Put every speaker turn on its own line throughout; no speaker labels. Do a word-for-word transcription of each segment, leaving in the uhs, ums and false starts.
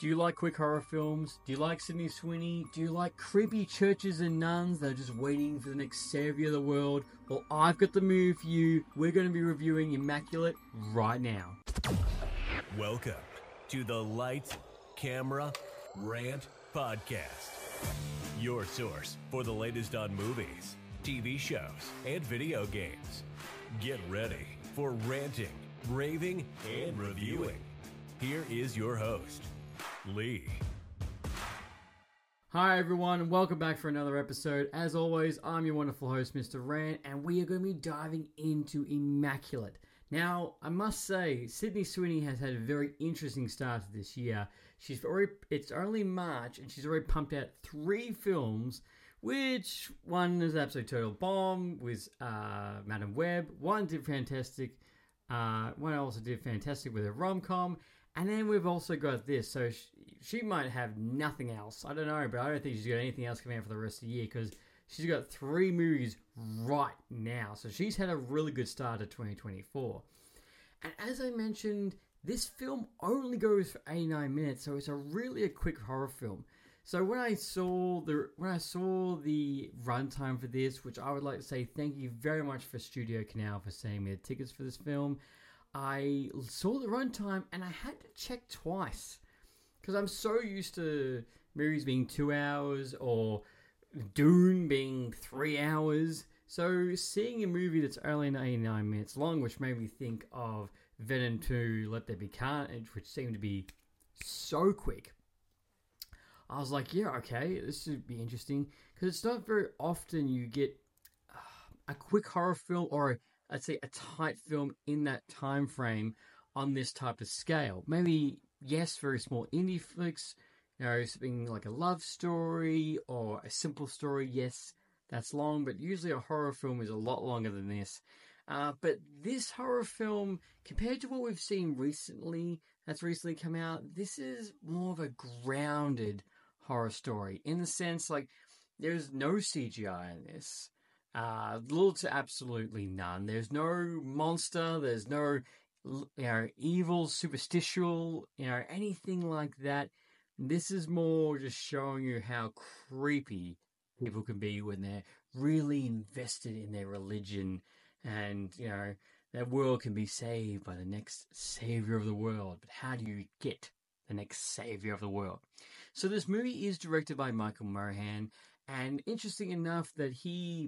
Do you like quick horror films? Do you like Sydney Sweeney? Do you like creepy churches and nuns that are just waiting for the next savior of the world? Well, I've got the movie for you. We're going to be reviewing Immaculate right now.
Welcome to the Lights, Camera, Rant Podcast. Your source for the latest on movies, T V shows, and video games. Get ready for ranting, raving, and reviewing. Here is your host, Lee.
Hi everyone, and welcome back for another episode. As always, I'm your wonderful host, Mister Rant, and we are going to be diving into Immaculate. Now, I must say, Sydney Sweeney has had a very interesting start to this year. She's already, it's only March, and she's already pumped out three films, which one is absolute total bomb with uh, Madam Web. One did fantastic. Uh, one also did fantastic with a rom-com. And then we've also got this, so she, she might have nothing else. I don't know, but I don't think she's got anything else coming out for the rest of the year because she's got three movies right now. So she's had a really good start to twenty twenty-four. And as I mentioned, this film only goes for eighty-nine minutes, so it's a really a quick horror film. So when I saw the when I saw the runtime for this, which I would like to say thank you very much for Studio Canal for sending me the tickets for this film. I saw the runtime and I had to check twice because I'm so used to movies being two hours or Dune being three hours. So seeing a movie that's only eighty-nine minutes long, which made me think of Venom two, Let There Be Carnage, which seemed to be so quick. I was like, yeah, okay, this should be interesting because it's not very often you get uh, a quick horror film or a I'd say a tight film in that time frame on this type of scale. Maybe, yes, very small indie flicks, you know, something like a love story or a simple story, yes, that's long, but usually a horror film is a lot longer than this. Uh, but this horror film, compared to what we've seen recently, that's recently come out, this is more of a grounded horror story in the sense, like, there's no C G I in this. Uh, little to absolutely none. There's no monster. There's no, you know, evil, superstitial, you know, anything like that. This is more just showing you how creepy people can be when they're really invested in their religion and, you know, their world can be saved by the next savior of the world. But how do you get the next savior of the world? So this movie is directed by Michael Mohan, and interesting enough that he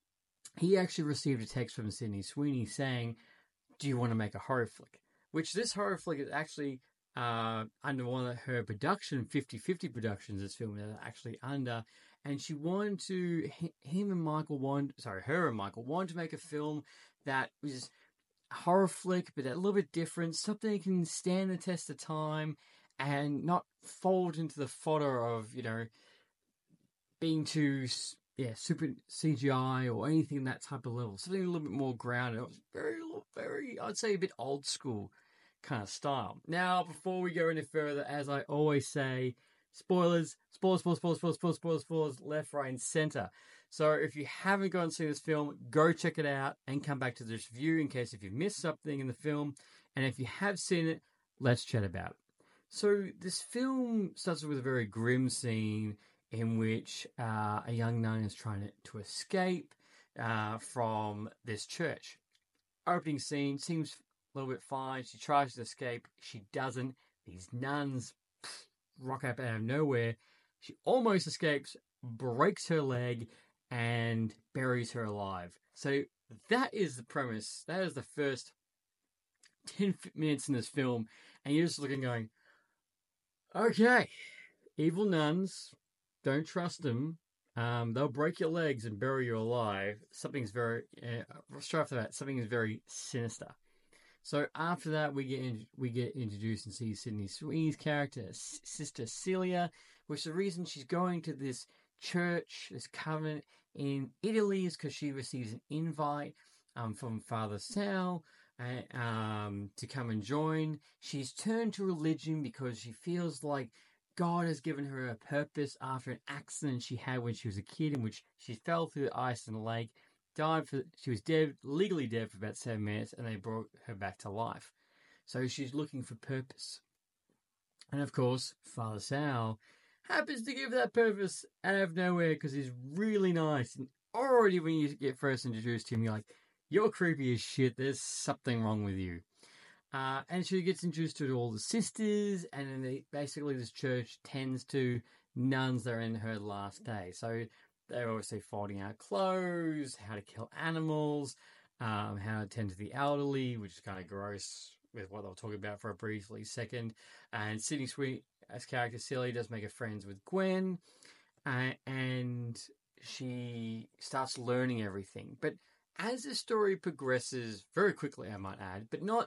He actually received a text from Sydney Sweeney saying, do you want to make a horror flick? Which this horror flick is actually uh, under one of her production, fifty-fifty Productions, this film is actually under. And she wanted to, him and Michael wanted, sorry, her and Michael wanted to make a film that was a horror flick, but a little bit different, something that can stand the test of time and not fold into the fodder of, you know, being too... yeah, super C G I or anything that type of level. Something a little bit more grounded. It was very, very, I'd say a bit old school kind of style. Now, before we go any further, as I always say, spoilers, spoilers, spoilers, spoilers, spoilers, spoilers, spoilers, spoilers, left, right, and center. So if you haven't gone and seen this film, go check it out and come back to this review in case if you've missed something in the film. And if you have seen it, let's chat about it. So this film starts with a very grim scene in which uh, a young nun is trying to, to escape uh, from this church. Opening scene seems a little bit fine. She tries to escape. She doesn't. These nuns pff, rock up out of nowhere. She almost escapes, breaks her leg, and buries her alive. So that is the premise. That is the first ten minutes in this film. And you're just looking going, okay, evil nuns... don't trust them. Um, they'll break your legs and bury you alive. Something's very, uh, straight after that, something is very sinister. So after that, we get in, we get introduced and see Sydney Sweeney's character, S- Sister Celia, which the reason she's going to this church, this convent in Italy, is because she receives an invite um, from Father Sal uh, um, to come and join. She's turned to religion because she feels like God has given her a purpose after an accident she had when she was a kid in which she fell through the ice in the lake, died for, she was dead, legally dead for about seven minutes, and they brought her back to life. So she's looking for purpose. And of course, Father Sal happens to give that purpose out of nowhere because he's really nice. And already when you get first introduced to him, you're like, you're creepy as shit. There's something wrong with you. Uh, and she gets introduced to all the sisters, and then they, basically this church tends to nuns that are in her last day. So they're obviously folding out clothes, how to kill animals, um, how to tend to the elderly, which is kind of gross with what they'll talk about for a briefly second. And Sydney Sweeney, as character Silly, does make a friends with Gwen, uh, and she starts learning everything. But as the story progresses very quickly, I might add, but not,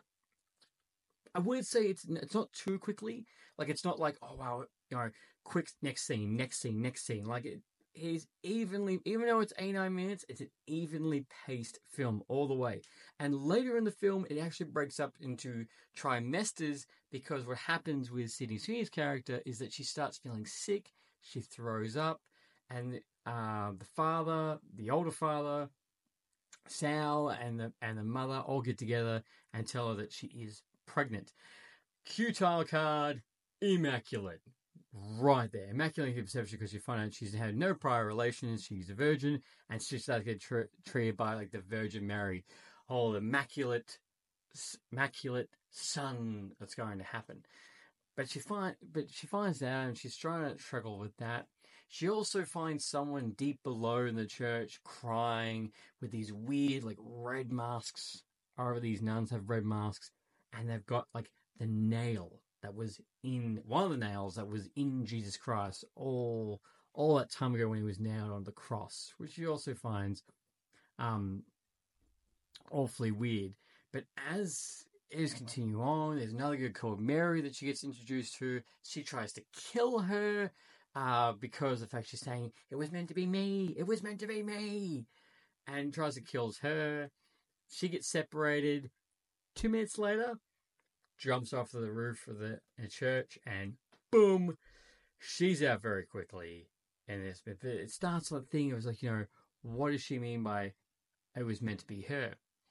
I wouldn't say it's it's not too quickly. Like, it's not like, oh wow, you know, quick next scene, next scene, next scene. Like, it is evenly, even though it's eighty-nine minutes, it's an evenly paced film all the way. And later in the film, it actually breaks up into trimesters, because what happens with Sydney Sweeney's character is that she starts feeling sick, she throws up, and uh, the father, the older father, Sal, and the and the mother all get together and tell her that she is pregnant. Q title card, immaculate. Right there. Immaculate conception, because you find out she's had no prior relations, she's a virgin, and she starts to get tre- treated by like the Virgin Mary. Oh, the immaculate, immaculate son that's going to happen. But she find, but she finds out, and she's trying to struggle with that. She also finds someone deep below in the church crying with these weird, like, red masks. Or these nuns have red masks, and they've got like the nail that was in one of the nails that was in Jesus Christ all all that time ago when he was nailed on the cross, which she also finds um awfully weird. But as is continue on, there's another girl called Mary that she gets introduced to. She tries to kill her uh, because of the fact she's saying, it was meant to be me, it was meant to be me, and tries to kill her. She gets separated. Two minutes later, jumps off of the roof of the, the church, and boom, she's out very quickly. And this, but it starts like thing. It was like, you know, what does she mean by it was meant to be her?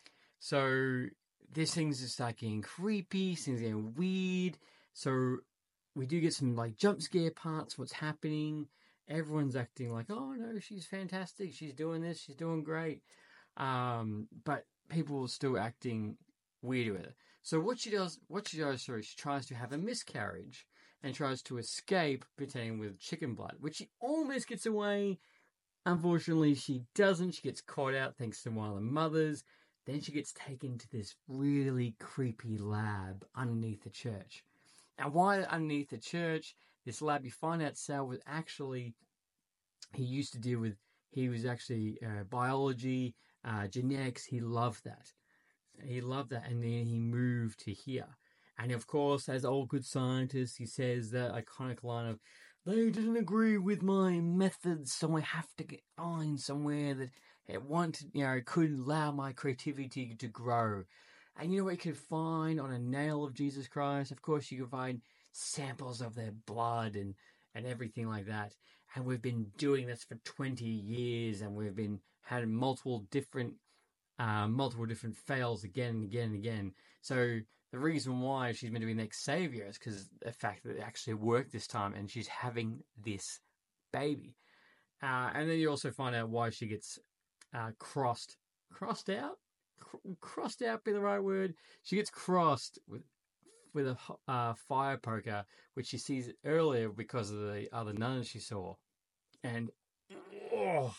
So this thing's just start getting creepy, things getting weird. So we do get some like jump scare parts. What's happening? Everyone's acting like, oh no, she's fantastic. She's doing this. She's doing great. Um, but people are still acting weird with her. So what she does, what she does, sorry, she tries to have a miscarriage and tries to escape, pretending with chicken blood, which she almost gets away. Unfortunately, she doesn't. She gets caught out thanks to one of the mothers. Then she gets taken to this really creepy lab underneath the church. And why underneath the church? This lab, you find out Sal was actually, he used to deal with, he was actually uh, biology, uh, genetics. He loved that. He loved that. And then he moved to here. And of course, as all good scientists, he says that iconic line of, they didn't agree with my methods, so I have to get on somewhere that it wanted, you know, could allow my creativity to grow. And you know what you can find on a nail of Jesus Christ? Of course, you can find samples of their blood and, and everything like that. And we've been doing this for twenty years, and we've been had multiple different, uh, multiple different fails again and again and again. So the reason why she's meant to be the next savior is because the fact that it actually worked this time, and she's having this baby. Uh, and then you also find out why she gets uh, crossed, crossed out, crossed out be the right word. She gets crossed with with a uh, fire poker, which she sees earlier because of the other nuns she saw, and oh,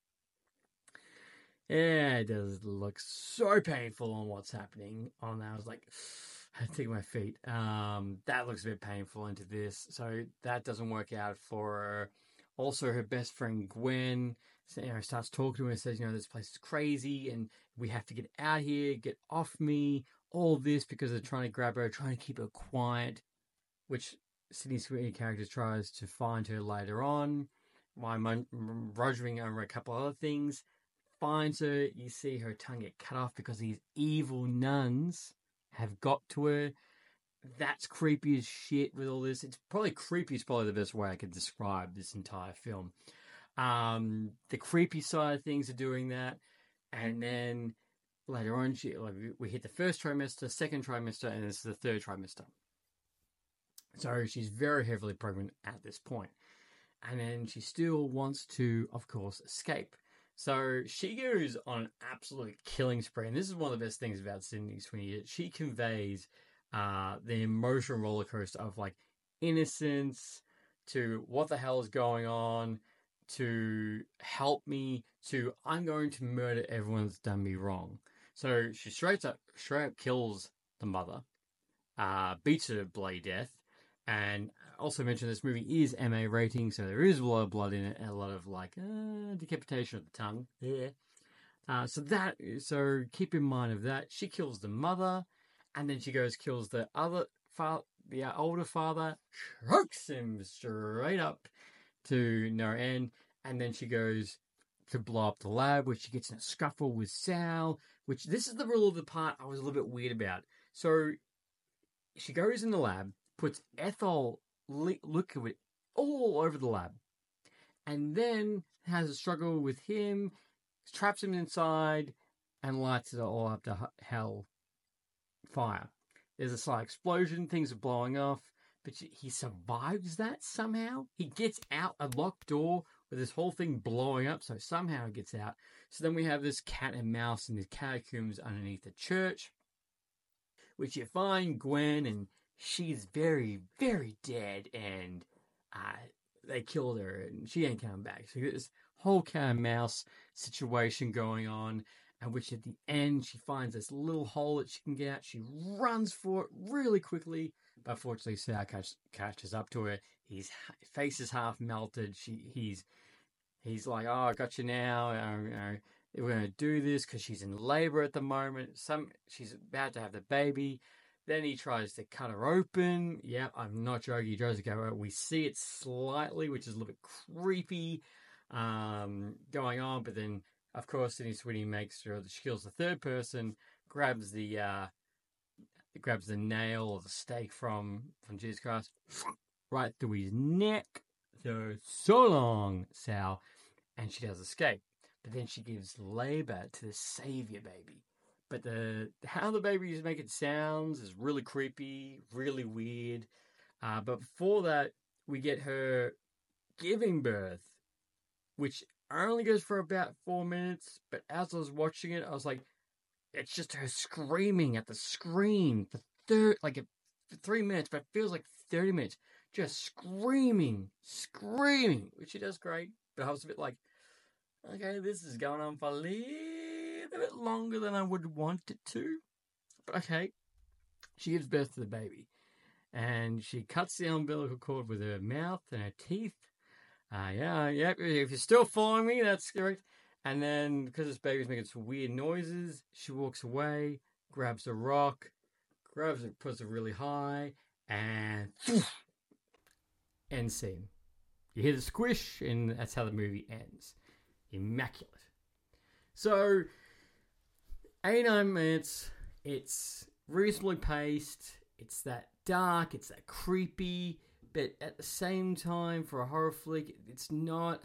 yeah, it does look so painful on what's happening on that. I was like, I had to take my feet. Um, that looks a bit painful into this, so that doesn't work out for her. Also, her best friend Gwen, you know, starts talking to her and says, you know, this place is crazy and we have to get out here, get off me. All this because they're trying to grab her, trying to keep her quiet, which Sydney Sweeney character tries to find her later on. While rogering over a couple other things, finds her. You see her tongue get cut off because these evil nuns have got to her. That's creepy as shit with all this. It's probably creepy is probably the best way I could describe this entire film. Um, the creepy side of things are doing that. And then later on, she, like, we hit the first trimester, second trimester, and this is the third trimester. So she's very heavily pregnant at this point. And then she still wants to, of course, escape. So she goes on an absolute killing spree. And this is one of the best things about Sydney Sweeney. She conveys uh, the emotional roller coaster of like innocence to what the hell is going on, to help me, to I'm going to murder everyone that's done me wrong. So she straight up, straight up kills the mother, uh, beats her to bloody death. And also mentioned this movie is M A rating, so there is a lot of blood in it and a lot of like uh, decapitation of the tongue. Yeah. Uh, so that so keep in mind of that. She kills the mother, and then she goes kills the other father, the older father, chokes him straight up to no end, and then she goes to blow up the lab, which she gets in a scuffle with Sal. Which this is the rule of the part I was a little bit weird about. So she goes in the lab, puts ethyl liquid all over the lab, and then has a struggle with him, traps him inside, and lights it all up to hell fire. There's a slight explosion, things are blowing off, but he survives that somehow. He gets out a locked door with this whole thing blowing up, so somehow he gets out. So then we have this cat and mouse in the catacombs underneath the church, which you find Gwen, and she's very, very dead, and uh, they killed her, and she ain't coming back. So this whole cat and mouse situation going on, and which at the end, she finds this little hole that she can get out. She runs for it really quickly, but unfortunately, Sal catch, catches up to her. His face is half melted. She, he's, he's like, "Oh, I got you now. Uh, you know, we're going to do this," because she's in labor at the moment. Some she's about to have the baby. Then he tries to cut her open. Yeah, I'm not joking. He tries to go out. We see it slightly, which is a little bit creepy um, going on. But then, of course, Sydney Sweeney makes sure that she kills the third person, grabs the uh, grabs the nail or the stake from, from Jesus Christ, right through his neck. So, so long, Sal. And she does escape. But then she gives labor to the savior baby. But the how the baby is making sounds is really creepy, really weird. Uh, but before that, we get her giving birth, which only goes for about four minutes. But as I was watching it, I was like, it's just her screaming at the screen for thir- like for three minutes, but it feels like thirty minutes. Just screaming, screaming, which she does great. But I was a bit like, okay, this is going on for a little bit longer than I would want it to. But okay, she gives birth to the baby. And she cuts the umbilical cord with her mouth and her teeth. Uh, yeah, yeah, if you're still following me, that's correct. And then, because this baby's making some weird noises, she walks away, grabs a rock, grabs it, puts it really high, and end scene. You hear the squish, and that's how the movie ends. Immaculate. So, eighty-nine minutes, it's reasonably paced, it's that dark, it's that creepy, but at the same time, for a horror flick, it's not...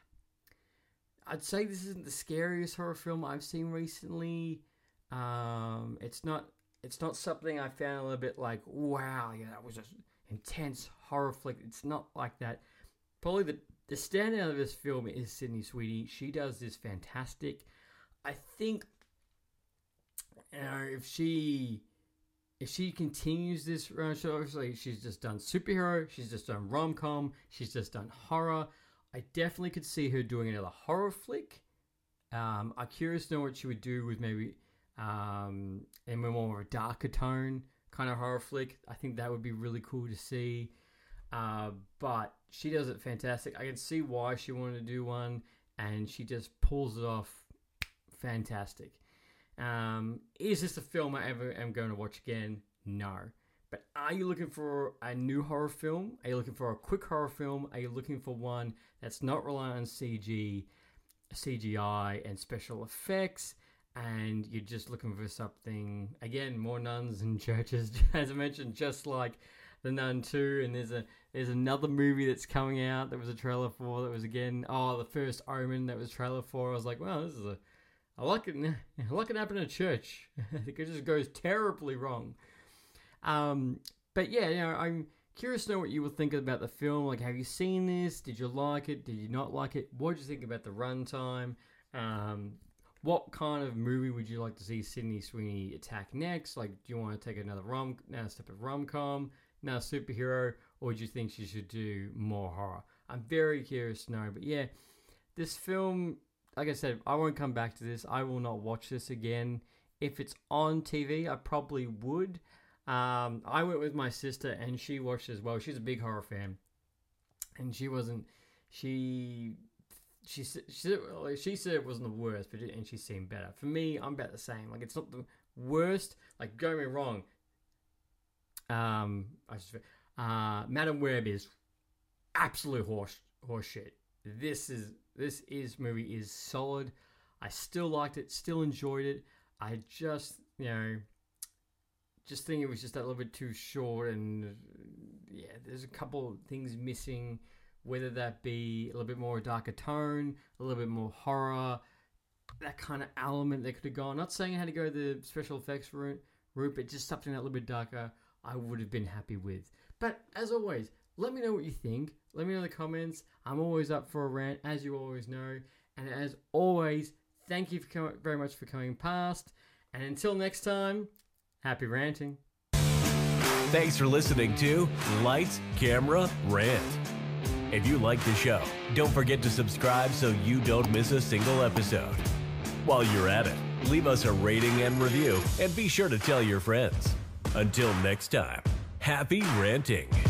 I'd say this isn't the scariest horror film I've seen recently. Um, it's not It's not something I found a little bit like, wow, yeah, that was just intense horror flick. It's not like that. Probably the, the standout of this film is Sydney Sweeney. She does this fantastic. I think you know, if she if she continues this run, so obviously she's just done superhero, she's just done rom-com, she's just done horror. I definitely could see her doing another horror flick. Um, I'm curious to know what she would do with maybe um, in more of a darker tone kind of horror flick. I think that would be really cool to see. Uh, but she does it fantastic. I can see why she wanted to do one, and she just pulls it off fantastic. Um, is this a film I ever am going to watch again? No. But are you looking for a new horror film? Are you looking for a quick horror film? Are you looking for one that's not reliant on C G, C G I and special effects? And you're just looking for something, again, more nuns and churches, as I mentioned, just like The Nun two. And there's a there's another movie that's coming out that was a trailer for, that was, again, oh, The First Omen, that was a trailer for. I was like, well, this is a, I like it, I like it happen in a church. It just goes terribly wrong. Um, but yeah, you know, I'm Curious to know what you were thinking about the film. Like, have you seen this? Did you like it? Did you not like it? What did you think about the runtime? Um, what kind of movie would you like to see Sydney Sweeney attack next? Like, do you want to take another rom, another step of rom-com, another superhero, or do you think she should do more horror? I'm very curious to know. But yeah, this film, like I said, I won't come back to this. I will not watch this again. If it's on T V, I probably would. Um, I went with my sister and she watched it as well. She's a big horror fan, and she wasn't. She she she said, she said it wasn't the worst, but it, and she seemed better. For me, I'm about the same. Like, it's not the worst. Like, don't get me wrong. Um, I just uh, Madam Web is absolute horse horse shit. This is this is movie is solid. I still liked it. Still enjoyed it. I just you know. Just think it was just a little bit too short, and yeah, there's a couple of things missing, whether that be a little bit more darker tone, a little bit more horror, that kind of element that could have gone. Not saying I had to go the special effects route, route, but just something a little bit darker, I would have been happy with. But as always, let me know what you think. Let me know in the comments. I'm always up for a rant, as you always know. And as always, thank you for com- very much for coming past. And until next time, happy ranting.
Thanks for listening to Lights, Camera, Rant. If you like the show, don't forget to subscribe so you don't miss a single episode. While you're at it, leave us a rating and review, and be sure to tell your friends. Until next time, happy ranting.